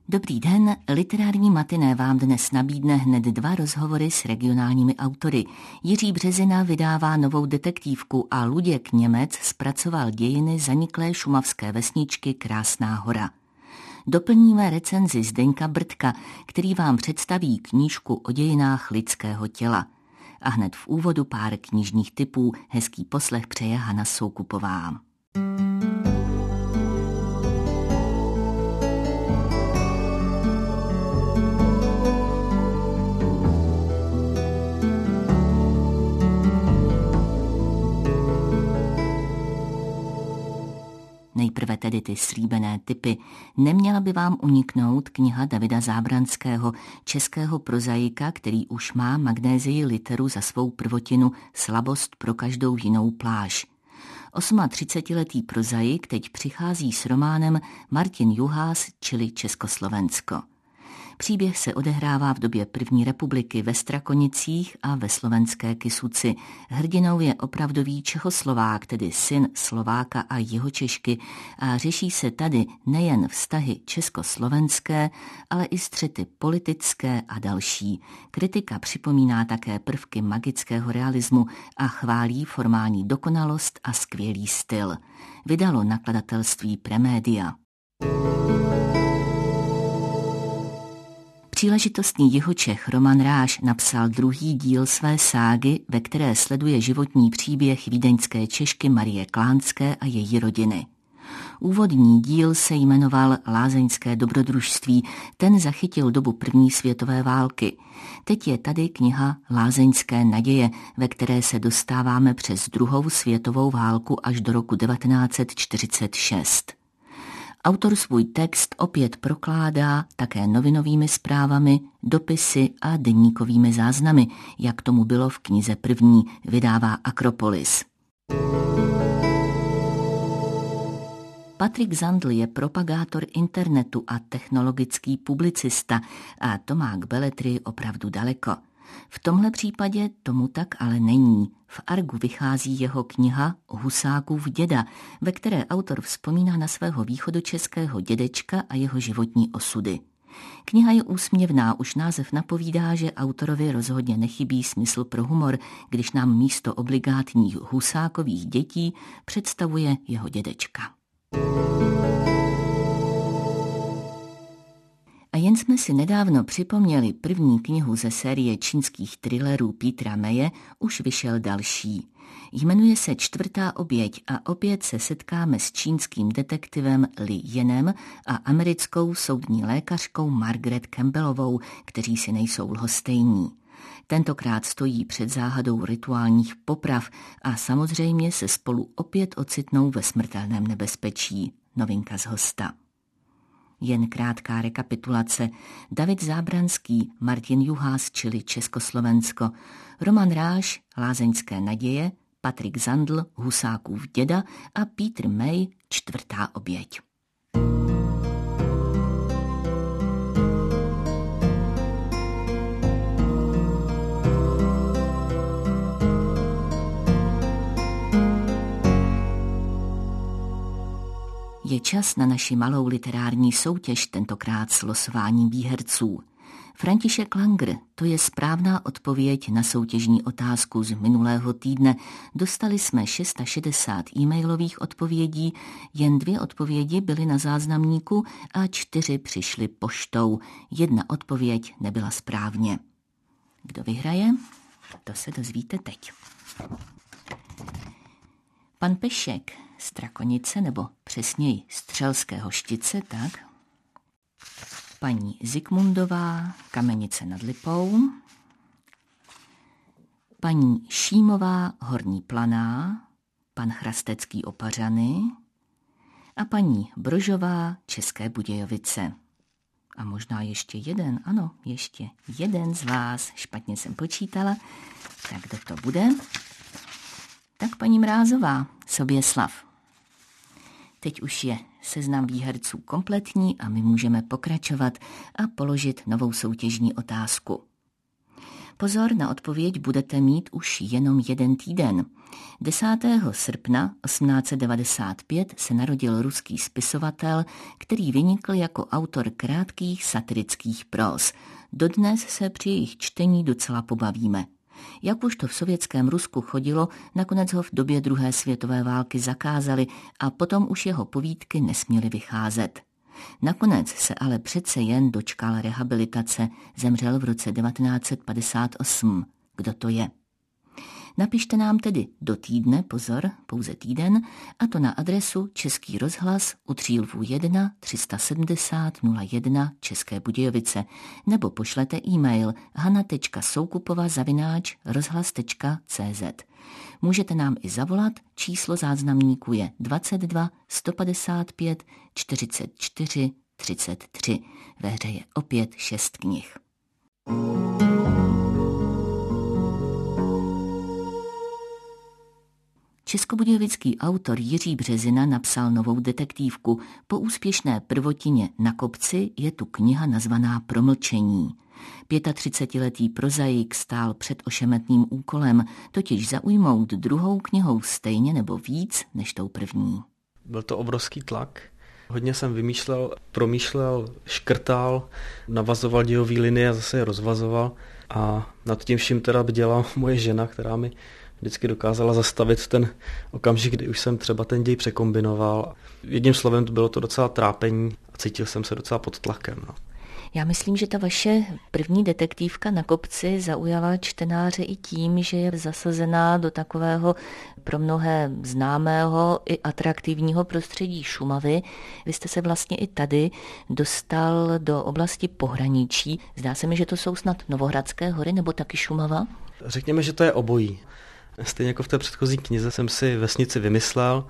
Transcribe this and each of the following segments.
Dobrý den, literární matiné vám dnes nabídne hned 2 rozhovory s regionálními autory. Jiří Březina vydává novou detektivku a Luděk Němec zpracoval dějiny zaniklé šumavské vesničky Krásná Hora. Doplníme recenzi Zdeňka Brdka, který vám představí knížku o dějinách lidského těla. A hned v úvodu pár knižních tipů, hezký poslech přeje Hana Soukupová. Nejprve tedy ty slíbené tipy. Neměla by vám uniknout kniha Davida Zábranského, českého prozaika, který už má Magnézii literu za svou prvotinu Slabost pro každou jinou pláž. 38letý prozaik teď přichází s románem Martin Juhás, čili Československo. Příběh se odehrává v době první republiky ve Strakonicích a ve slovenské Kysuci. Hrdinou je opravdový Čechoslovák, tedy syn Slováka a Jihočešky, a řeší se tady nejen vztahy československé, ale i střety politické a další. Kritika připomíná také prvky magického realismu a chválí formální dokonalost a skvělý styl. Vydalo nakladatelství Premedia. Příležitostný Jihočech Roman Ráš napsal druhý díl své ságy, ve které sleduje životní příběh vídeňské Češky Marie Klánské a její rodiny. Úvodní díl se jmenoval Lázeňské dobrodružství, ten zachytil dobu první světové války. Teď je tady kniha Lázeňské naděje, ve které se dostáváme přes druhou světovou válku až do roku 1946. Autor svůj text opět prokládá také novinovými zprávami, dopisy a deníkovými záznamy, jak tomu bylo v knize první, vydává Akropolis. Patrik Zandl je propagátor internetu a technologický publicista a to má k beletrii opravdu daleko. V tomhle případě tomu tak ale není. V Argu vychází jeho kniha Husákův děda, ve které autor vzpomíná na svého východočeského dědečka a jeho životní osudy. Kniha je úsměvná, už název napovídá, že autorovi rozhodně nechybí smysl pro humor, když nám místo obligátních Husákových dětí představuje jeho dědečka. A jen jsme si nedávno připomněli první knihu ze série čínských thrillerů Petra Maye, už vyšel další. Jmenuje se Čtvrtá oběť a opět se setkáme s čínským detektivem Li Jenem a americkou soudní lékařkou Margaret Campbellovou, kteří si nejsou lhostejní. Tentokrát stojí před záhadou rituálních poprav a samozřejmě se spolu opět ocitnou ve smrtelném nebezpečí. Novinka z hosta. Jen krátká rekapitulace. David Zábranský, Martin Juhás, čili Československo, Roman Ráš, Lázeňské naděje, Patrik Zandl, Husákův děda a Peter May, Čtvrtá oběť. Je čas na naši malou literární soutěž, tentokrát s losováním výherců. František Langer, to je správná odpověď na soutěžní otázku z minulého týdne. Dostali jsme 660 e-mailových odpovědí, jen 2 odpovědi byly na záznamníku a 4 přišly poštou. 1 odpověď nebyla správně. Kdo vyhraje? To se dozvíte teď. Pan Pešek, Strakonice, nebo přesněji Střelského Štice, tak. Paní Zikmundová, Kamenice nad Lipou. Paní Šímová, Horní Planá. Pan Chrastecký, Opařany. A paní Brožová, České Budějovice. A možná ještě jeden, ano, ještě jeden z vás, špatně jsem počítala. Tak kdo to bude? Tak paní Mrázová, Soběslav. Teď už je seznam výherců kompletní a my můžeme pokračovat a položit novou soutěžní otázku. Pozor, na odpověď budete mít už jenom 1 týden. 10. srpna 1895 se narodil ruský spisovatel, který vynikl jako autor krátkých satirických próz. Dodnes se při jejich čtení docela pobavíme. Jak už to v sovětském Rusku chodilo, nakonec ho v době druhé světové války zakázali a potom už jeho povídky nesměly vycházet. Nakonec se ale přece jen dočkal rehabilitace, zemřel v roce 1958. Kdo to je? Napište nám tedy do týdne, pozor, pouze týden, a to na adresu Český rozhlas u Třílvů 1 370 01 České Budějovice, nebo pošlete e-mail hana.soukupova@rozhlas.cz. Můžete nám i zavolat, číslo záznamníku je 22 155 44 33. Ve hře je opět 6 knih. Českobudějovický autor Jiří Březina napsal novou detektivku. Po úspěšné prvotině Na kopci je tu kniha nazvaná Promlčení. 35letý prozaik stál před ošemetným úkolem, totiž zaujmout druhou knihou stejně nebo víc než tou první. Byl to obrovský tlak. Hodně jsem vymýšlel, promýšlel, škrtal, navazoval dějové linie a zase je rozvazoval. A nad tím vším teda bděla moje žena, která mi vždycky dokázala zastavit ten okamžik, kdy už jsem třeba ten děj překombinoval. Jedním slovem bylo to docela trápení a cítil jsem se docela pod tlakem. No. Já myslím, že ta vaše první detektivka Na kopci zaujala čtenáře i tím, že je zasazená do takového pro mnohé známého i atraktivního prostředí Šumavy. Vy jste se vlastně i tady dostal do oblasti pohraničí. Zdá se mi, že to jsou snad Novohradské hory nebo taky Šumava? Řekněme, že to je obojí. Stejně jako v té předchozí knize jsem si vesnici vymyslel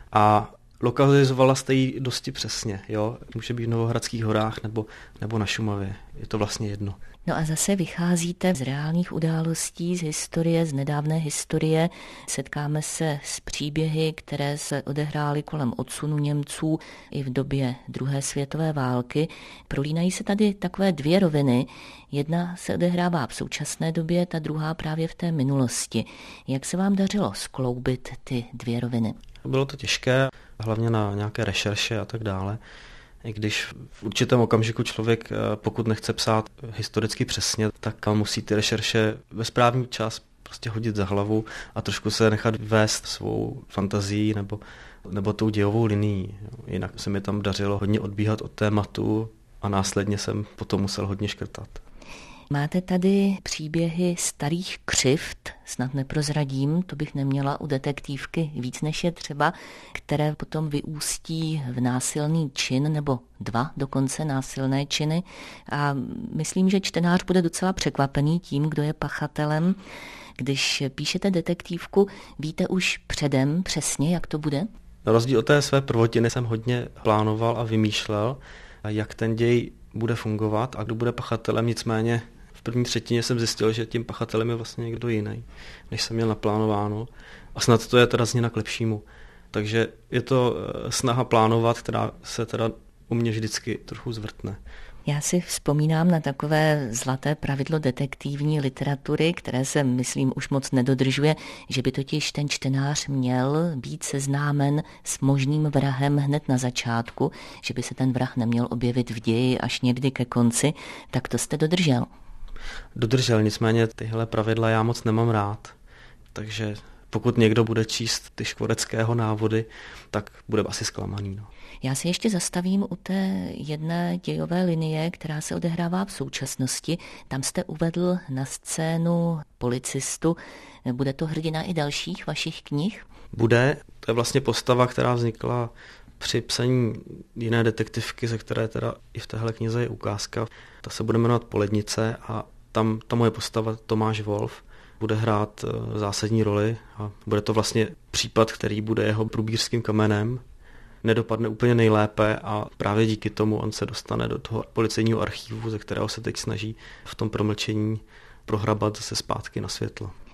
a lokalizovala jste ji dosti přesně. Jo? Může být v Novohradských horách nebo na Šumavě. Je to vlastně jedno. No a zase vycházíte z reálných událostí, z historie, z nedávné historie. Setkáme se s příběhy, které se odehrály kolem odsunu Němců i v době druhé světové války. Prolínají se tady takové 2 roviny. Jedna se odehrává v současné době, ta druhá právě v té minulosti. Jak se vám dařilo skloubit ty 2 roviny? Bylo to těžké, hlavně na nějaké rešerše a tak dále. I když v určitém okamžiku člověk, pokud nechce psát historicky přesně, tak musí ty rešerše ve správný čas prostě hodit za hlavu a trošku se nechat vést svou fantazií nebo tou dějovou linií. Jinak se mi tam dařilo hodně odbíhat od tématu a následně jsem potom musel hodně škrtat. Máte tady příběhy starých křivd, snad neprozradím, to bych neměla u detektivky víc než je třeba, které potom vyústí v násilný čin nebo 2 dokonce násilné činy a myslím, že čtenář bude docela překvapený tím, kdo je pachatelem. Když píšete detektivku, víte už předem přesně, jak to bude? Na rozdíl od té své prvotiny jsem hodně plánoval a vymýšlel, jak ten děj bude fungovat a kdo bude pachatelem, nicméně v první třetině jsem zjistil, že tím pachatelem je vlastně někdo jiný, než jsem měl naplánováno. A snad to je teda změna k lepšímu. Takže je to snaha plánovat, která se teda u mě vždycky trochu zvrtne. Já si vzpomínám na takové zlaté pravidlo detektivní literatury, které se, myslím, už moc nedodržuje, že by totiž ten čtenář měl být seznámen s možným vrahem hned na začátku, že by se ten vrah neměl objevit v ději až někdy ke konci. Tak to jste dodržel. Dodržel, nicméně tyhle pravidla já moc nemám rád. Takže pokud někdo bude číst ty Škvoreckého návody, tak bude asi zklamaný. No. Já se ještě zastavím u té jedné dějové linie, která se odehrává v současnosti. Tam jste uvedl na scénu policistu. Bude to hrdina i dalších vašich knih? Bude. To je vlastně postava, která vznikla při psaní jiné detektivky, ze které teda i v téhle knize je ukázka. Ta se bude jmenovat Polednice a tam ta moje postava Tomáš Wolf bude hrát zásadní roli a bude to vlastně případ, který bude jeho průbířským kamenem. Nedopadne úplně nejlépe a právě díky tomu on se dostane do toho policejního archívu, ze kterého se teď snaží v tom promlčení prohrabat zase zpátky na světlo.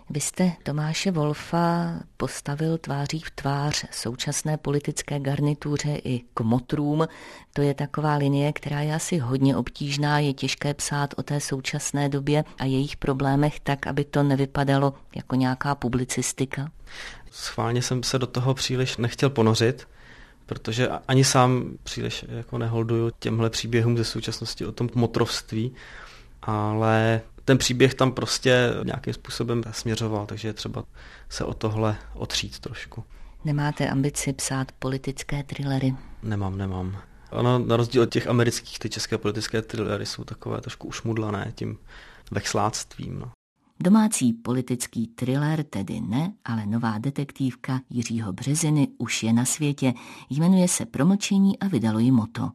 Vy jste Tomáše Wolfa postavil tváří v tvář současné politické garnituře i kmotrům. To je taková linie, která je asi hodně obtížná, je těžké psát o té současné době a jejich problémech tak, aby to nevypadalo jako nějaká publicistika. Schválně jsem se do toho příliš nechtěl ponořit, protože ani sám příliš jako neholduju těmhle příběhům ze současnosti o tom kmotrovství, ale ten příběh tam prostě nějakým způsobem směřoval, takže je třeba se o tohle otřít trošku. Nemáte ambici psát politické thrillery? Nemám. Ono, na rozdíl od těch amerických, ty české politické thrillery jsou takové trošku ušmudlané tím vexláctvím. No. Domácí politický thriller tedy ne, ale nová detektivka Jiřího Březiny už je na světě. Jmenuje se Promlčení a vydalo ji Moto.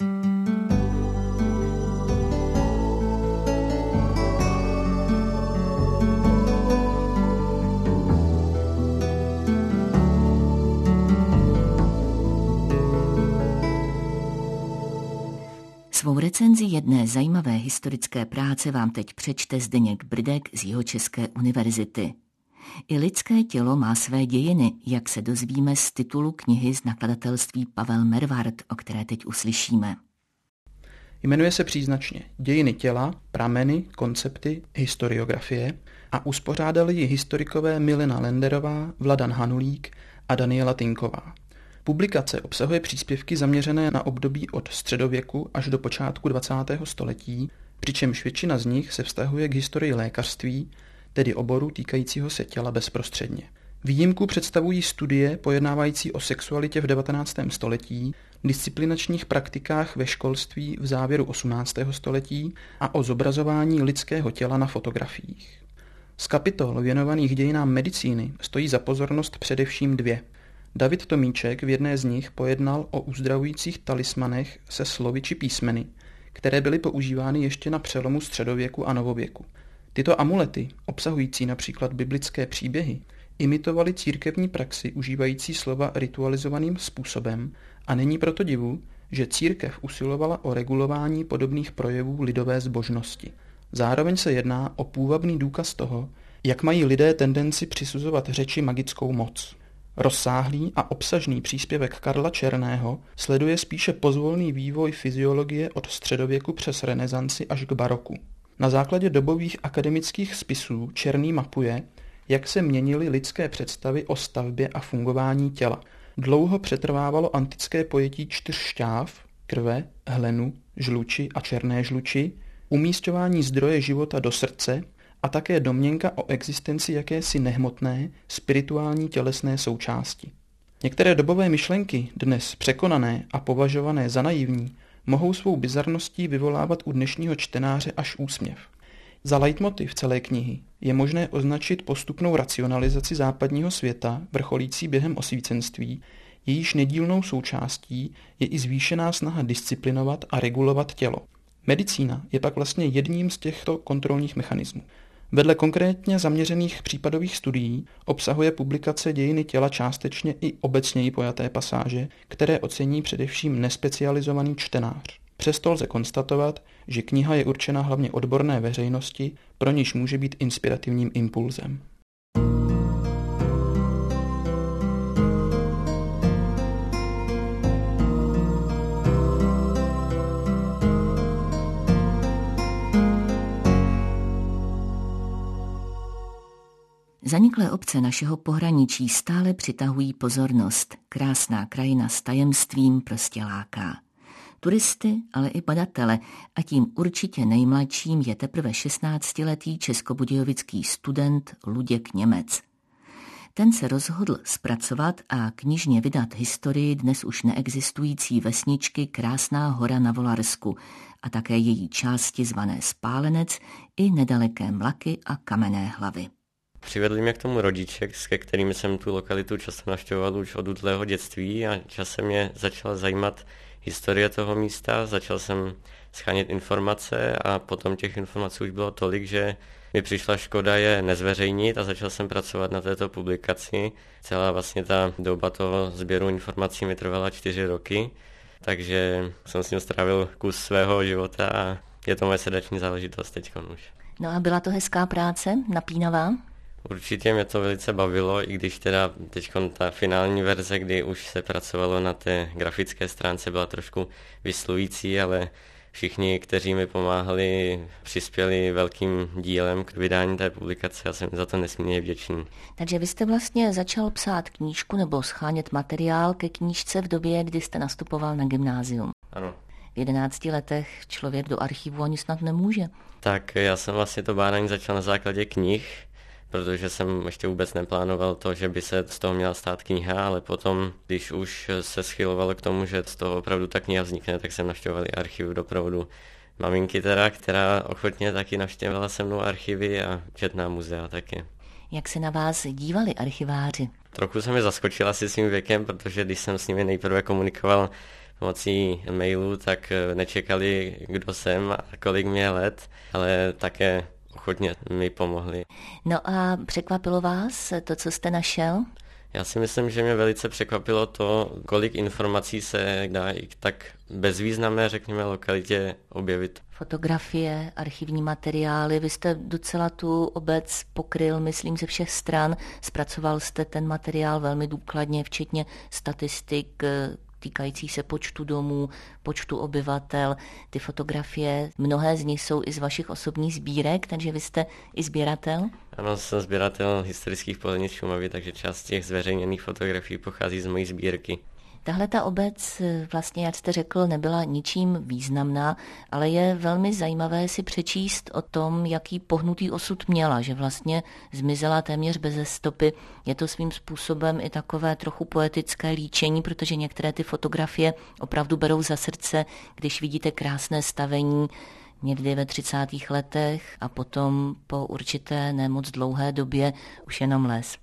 Svou recenzi jedné zajímavé historické práce vám teď přečte Zdeněk Brdek z Jihočeské univerzity. I lidské tělo má své dějiny, jak se dozvíme z titulu knihy z nakladatelství Pavel Mervart, o které teď uslyšíme. Jmenuje se příznačně Dějiny těla, prameny, koncepty, historiografie a uspořádali ji historikové Milena Lenderová, Vladan Hanulík a Daniela Tinková. Publikace obsahuje příspěvky zaměřené na období od středověku až do počátku 20. století, přičemž většina z nich se vztahuje k historii lékařství, tedy oboru týkajícího se těla bezprostředně. Výjimku představují studie pojednávající o sexualitě v 19. století, disciplinačních praktikách ve školství v závěru 18. století a o zobrazování lidského těla na fotografiích. Z kapitol věnovaných dějinám medicíny stojí za pozornost především dvě. David Tomíček v jedné z nich pojednal o uzdravujících talismanech se slovy či písmeny, které byly používány ještě na přelomu středověku a novověku. Tyto amulety, obsahující například biblické příběhy, imitovaly církevní praxi užívající slova ritualizovaným způsobem a není proto divu, že církev usilovala o regulování podobných projevů lidové zbožnosti. Zároveň se jedná o půvabný důkaz toho, jak mají lidé tendenci přisuzovat řeči magickou moc. Rozsáhlý a obsažný příspěvek Karla Černého sleduje spíše pozvolný vývoj fyziologie od středověku přes renesanci až k baroku. Na základě dobových akademických spisů Černý mapuje, jak se měnily lidské představy o stavbě a fungování těla. Dlouho přetrvávalo antické pojetí 4 šťáv, krve, hlenu, žluči a černé žluči, umísťování zdroje života do srdce a také domněnka o existenci jakési nehmotné, spirituální tělesné součásti. Některé dobové myšlenky, dnes překonané a považované za naivní, mohou svou bizarností vyvolávat u dnešního čtenáře až úsměv. Za leitmotiv celé knihy je možné označit postupnou racionalizaci západního světa, vrcholící během osvícenství, jejíž nedílnou součástí je i zvýšená snaha disciplinovat a regulovat tělo. Medicína je pak vlastně jedním z těchto kontrolních mechanismů. Vedle konkrétně zaměřených případových studií obsahuje publikace Dějiny těla částečně i obecněji pojaté pasáže, které ocení především nespecializovaný čtenář. Přesto lze konstatovat, že kniha je určena hlavně odborné veřejnosti, pro niž může být inspirativním impulzem. Zaniklé obce našeho pohraničí stále přitahují pozornost. Krásná krajina s tajemstvím prostě láká. Turisty, ale i badatele a tím určitě nejmladším je teprve 16letý českobudějovický student Luděk Němec. Ten se rozhodl zpracovat a knižně vydat historii dnes už neexistující vesničky Krásná hora na Volarsku a také její části zvané Spálenec i nedaleké Mlaky a Kamenné Hlavy. Přivedli mě k tomu rodiče, se kterými jsem tu lokalitu často navštěvoval už od útlého dětství a časem mě začala zajímat historie toho místa, začal jsem shánět informace a potom těch informací už bylo tolik, že mi přišla škoda je nezveřejnit a začal jsem pracovat na této publikaci. Celá vlastně ta doba toho sběru informací mi trvala 4 roky, takže jsem s ním strávil kus svého života a je to moje srdeční záležitost teď už. No a byla to hezká práce, napínavá? Určitě mě to velice bavilo, i když teda teď ta finální verze, kdy už se pracovalo na té grafické stránce, byla trošku vyslující, ale všichni, kteří mi pomáhali, přispěli velkým dílem k vydání té publikace a jsem za to nesmírně vděčný. Takže vy jste vlastně začal psát knížku nebo schánět materiál ke knížce v době, kdy jste nastupoval na gymnázium. Ano. V 11 letech člověk do archivu ani snad nemůže. Tak já jsem vlastně to bádání začal na základě knih, protože jsem ještě vůbec neplánoval to, že by se z toho měla stát kniha, ale potom, když už se schylovalo k tomu, že z toho opravdu ta kniha vznikne, tak jsem navštěvoval archiv v doprovodu maminky teda, která ochotně taky navštěvovala se mnou archivy a četná muzea taky. Jak se na vás dívali archiváři? Trochu se mi zaskočila si svým věkem, protože když jsem s nimi nejprve komunikoval pomocí mailu, tak nečekali, kdo jsem a kolik mě je let, ale také ochotně mi pomohli. No a překvapilo vás to, co jste našel? Já si myslím, že mě velice překvapilo to, kolik informací se dá i k tak bezvýznamné, řekněme, lokalitě objevit. Fotografie, archivní materiály, vy jste docela tu obec pokryl, myslím, ze všech stran. Zpracoval jste ten materiál velmi důkladně, včetně statistik týkající se počtu domů, počtu obyvatel. Ty fotografie, mnohé z nich jsou i z vašich osobních sbírek, takže vy jste i sběratel? Ano, jsem sběratel historických pohlednic Šumavy, takže část těch zveřejněných fotografií pochází z mojí sbírky. Tahle ta obec vlastně, jak jste řekl, nebyla ničím významná, ale je velmi zajímavé si přečíst o tom, jaký pohnutý osud měla, že vlastně zmizela téměř beze stopy. Je to svým způsobem i takové trochu poetické líčení, protože některé ty fotografie opravdu berou za srdce, když vidíte krásné stavení někdy ve 30. letech a potom po určité nemoc dlouhé době už jenom les.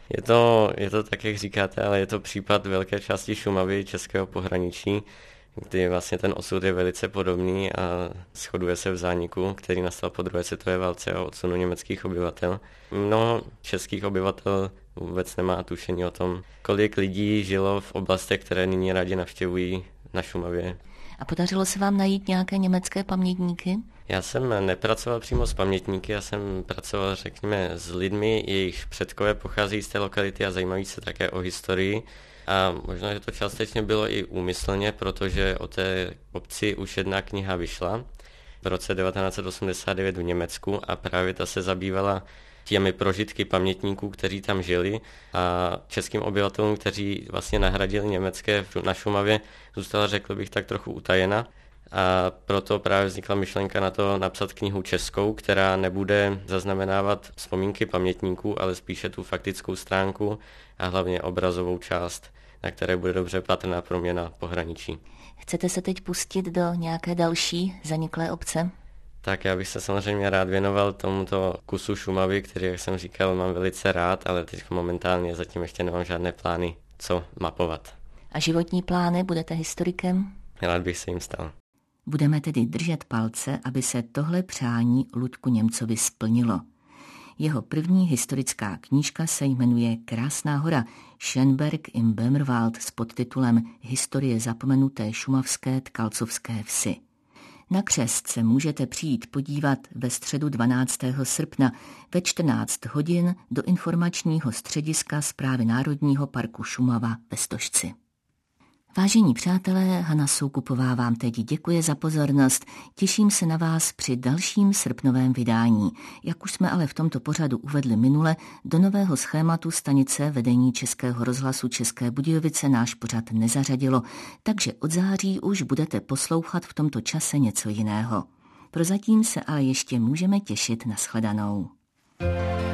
Je to tak, jak říkáte, ale je to případ velké části Šumavy, českého pohraničí, kdy vlastně ten osud je velice podobný a shoduje se v zániku, který nastal po druhé světové válce a odsunu německých obyvatel. Mnoho českých obyvatel vůbec nemá tušení o tom, kolik lidí žilo v oblastech, které nyní rádi navštěvují na Šumavě. A podařilo se vám najít nějaké německé pamětníky? Já jsem nepracoval přímo s pamětníky, já jsem pracoval, řekněme, s lidmi, jejichž předkové pocházejí z té lokality a zajímají se také o historii. A možná, že to částečně bylo i úmyslně, protože o té obci už jedna kniha vyšla v roce 1989 v Německu a právě ta se zabývala těmi prožitky pamětníků, kteří tam žili a českým obyvatelům, kteří vlastně nahradili německé na Šumavě, zůstala, řekl bych, tak trochu utajena. A proto právě vznikla myšlenka na to napsat knihu českou, která nebude zaznamenávat vzpomínky pamětníků, ale spíše tu faktickou stránku a hlavně obrazovou část, na které bude dobře patrná proměna pohraničí. Chcete se teď pustit do nějaké další zaniklé obce? Tak já bych se samozřejmě rád věnoval tomuto kusu Šumavy, který, jak jsem říkal, mám velice rád, ale teď momentálně zatím ještě nemám žádné plány, co mapovat. A životní plány? Budete historikem? Rád bych se jim stal. Budeme tedy držet palce, aby se tohle přání Luďku Němcovi splnilo. Jeho první historická knížka se jmenuje Krásná hora Schönberg im Böhmerwald s podtitulem Historie zapomenuté šumavské tkalcovské vsi. Na křest se můžete přijít podívat ve středu 12. srpna ve 14 hodin do informačního střediska Správy Národního parku Šumava ve Stožci. Vážení přátelé, Hana Soukupová vám teď děkuje za pozornost. Těším se na vás při dalším srpnovém vydání. Jak už jsme ale v tomto pořadu uvedli minule, do nového schématu stanice vedení Českého rozhlasu České Budějovice náš pořad nezařadilo, takže od září už budete poslouchat v tomto čase něco jiného. Prozatím se ale ještě můžeme těšit na shledanou.